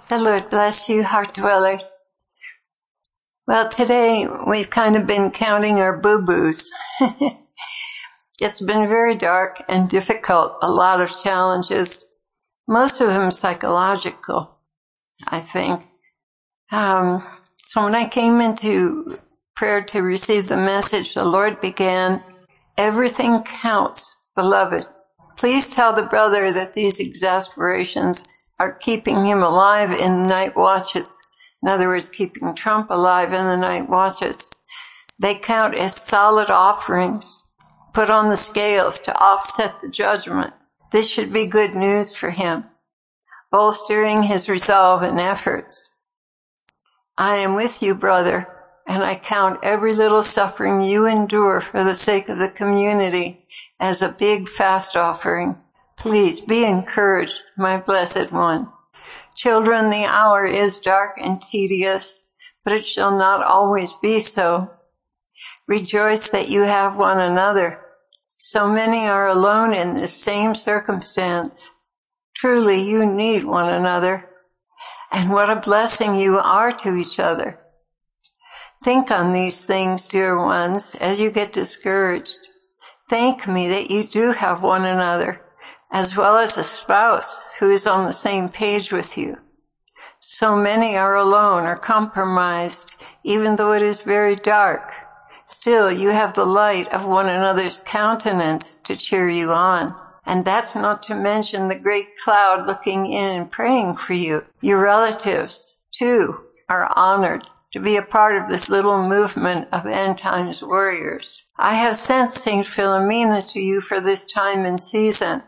The Lord bless you, heart dwellers. Well, today we've kind of been counting our boo-boos. It's been very dark and difficult, a lot of challenges, most of them psychological, I think. So when I came into prayer to receive the message, the Lord began, "Everything counts, beloved. Please tell the brother that these exasperations are keeping him alive in the night watches." In other words, keeping Trump alive in the night watches. They count as solid offerings put on the scales to offset the judgment. This should be good news for him, bolstering his resolve and efforts. I am with you, brother, and I count every little suffering you endure for the sake of the community as a big fast offering. Please be encouraged, my blessed one. Children, the hour is dark and tedious, but it shall not always be so. Rejoice that you have one another. So many are alone in this same circumstance. Truly, you need one another. And what a blessing you are to each other. Think on these things, dear ones, as you get discouraged. Thank me that you do have one another, as well as a spouse who is on the same page with you. So many are alone or compromised, even though it is very dark. Still, you have the light of one another's countenance to cheer you on. And that's not to mention the great cloud looking in and praying for you. Your relatives, too, are honored to be a part of this little movement of end times warriors. I have sent St. Philomena to you for this time and season.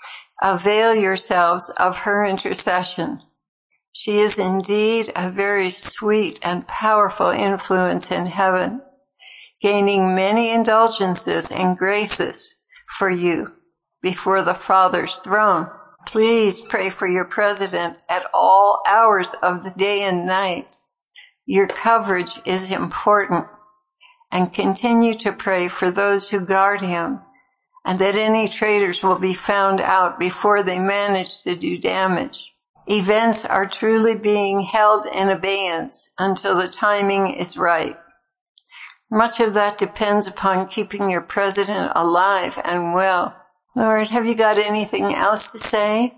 Avail yourselves of her intercession. She is indeed a very sweet and powerful influence in heaven, gaining many indulgences and graces for you before the Father's throne. Please pray for your president at all hours of the day and night. Your coverage is important, and continue to pray for those who guard him, and that any traitors will be found out before they manage to do damage. Events are truly being held in abeyance until the timing is right. Much of that depends upon keeping your president alive and well. Lord, have you got anything else to say?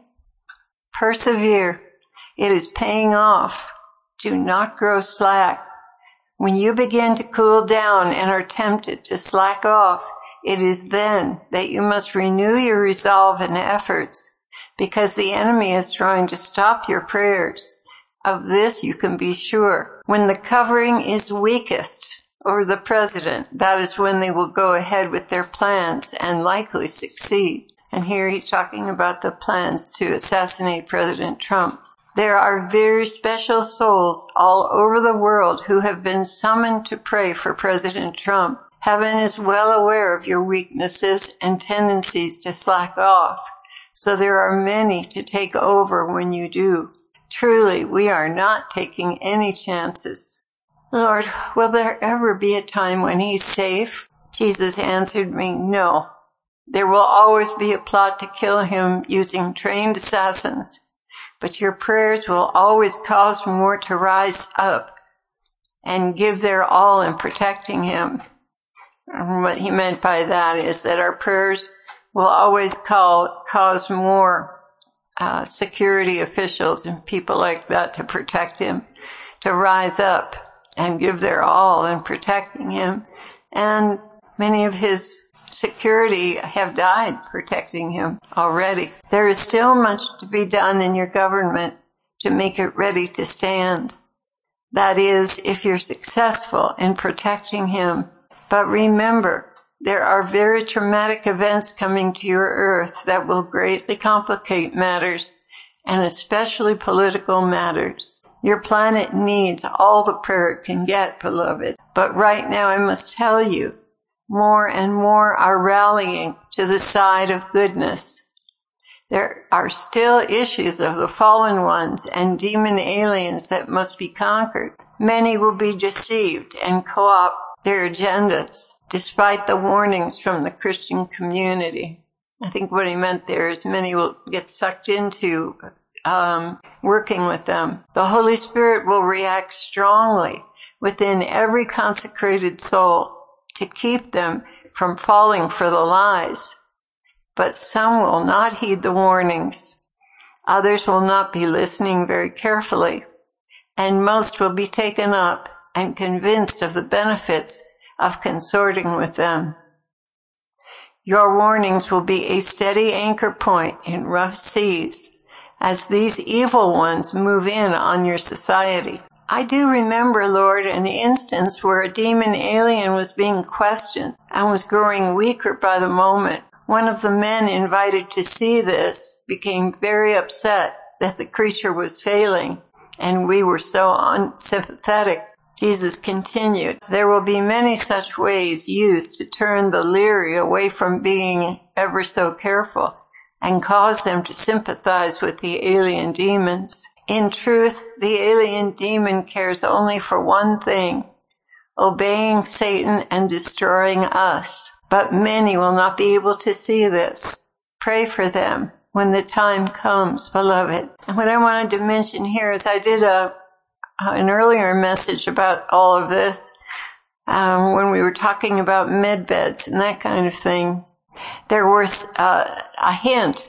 Persevere. It is paying off. Do not grow slack. When you begin to cool down and are tempted to slack off, it is then that you must renew your resolve and efforts, because the enemy is trying to stop your prayers. Of this you can be sure. When the covering is weakest over the president, that is when they will go ahead with their plans and likely succeed. And here he's talking about the plans to assassinate President Trump. There are very special souls all over the world who have been summoned to pray for President Trump. Heaven is well aware of your weaknesses and tendencies to slack off, so there are many to take over when you do. Truly, we are not taking any chances. Lord, will there ever be a time when he's safe? Jesus answered me, no. There will always be a plot to kill him using trained assassins, but your prayers will always cause more to rise up and give their all in protecting him. And what he meant by that is that our prayers will always cause more security officials and people like that to protect him, to rise up and give their all in protecting him. And many of his security have died protecting him already. There is still much to be done in your government to make it ready to stand. That is, if you're successful in protecting him. But remember, there are very traumatic events coming to your earth that will greatly complicate matters, and especially political matters. Your planet needs all the prayer it can get, beloved. But right now I must tell you, more and more are rallying to the side of goodness. There are still issues of the fallen ones and demon aliens that must be conquered. Many will be deceived and co-opt their agendas, despite the warnings from the Christian community. I think what he meant there is many will get sucked into working with them. The Holy Spirit will react strongly within every consecrated soul to keep them from falling for the lies. But some will not heed the warnings. Others will not be listening very carefully, and most will be taken up and convinced of the benefits of consorting with them. Your warnings will be a steady anchor point in rough seas as these evil ones move in on your society. I do remember, Lord, an instance where a demon alien was being questioned and was growing weaker by the moment. One of the men invited to see this became very upset that the creature was failing, and we were so unsympathetic. Jesus continued, there will be many such ways used to turn the leery away from being ever so careful and cause them to sympathize with the alien demons. In truth, the alien demon cares only for one thing, obeying Satan and destroying us. But many will not be able to see this. Pray for them when the time comes, beloved. And what I wanted to mention here is I did an earlier message about all of this when we were talking about med beds and that kind of thing. There was a hint,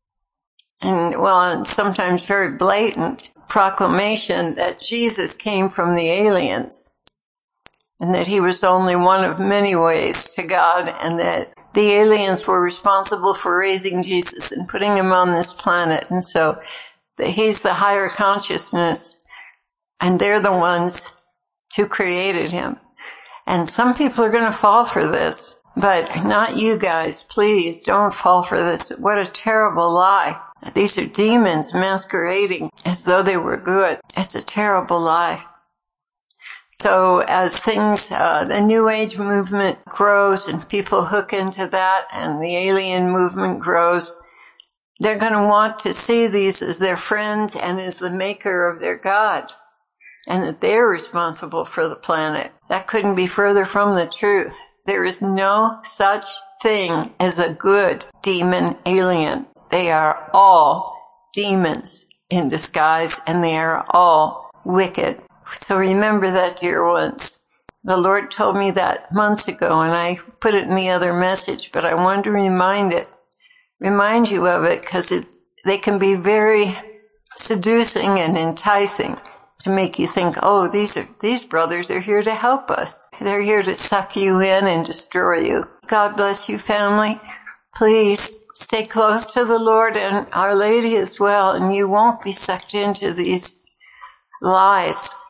and sometimes very blatant proclamation that Jesus came from the aliens, and that he was only one of many ways to God, and that the aliens were responsible for raising Jesus and putting him on this planet. And so he's the higher consciousness, and they're the ones who created him. And some people are going to fall for this, but not you guys. Please don't fall for this. What a terrible lie. These are demons masquerading as though they were good. It's a terrible lie. So as things, the New Age movement grows and people hook into that, and the alien movement grows, they're going to want to see these as their friends and as the maker of their God, and that they're responsible for the planet. That couldn't be further from the truth. There is no such thing as a good demon alien. They are all demons in disguise, and they are all wicked. So remember that, dear ones. The Lord told me that months ago, and I put it in the other message, but I wanted to remind you of it, because they can be very seducing and enticing to make you think, oh, these brothers are here to help us. They're here to suck you in and destroy you. God bless you, family. Please stay close to the Lord and Our Lady as well, and you won't be sucked into these lies.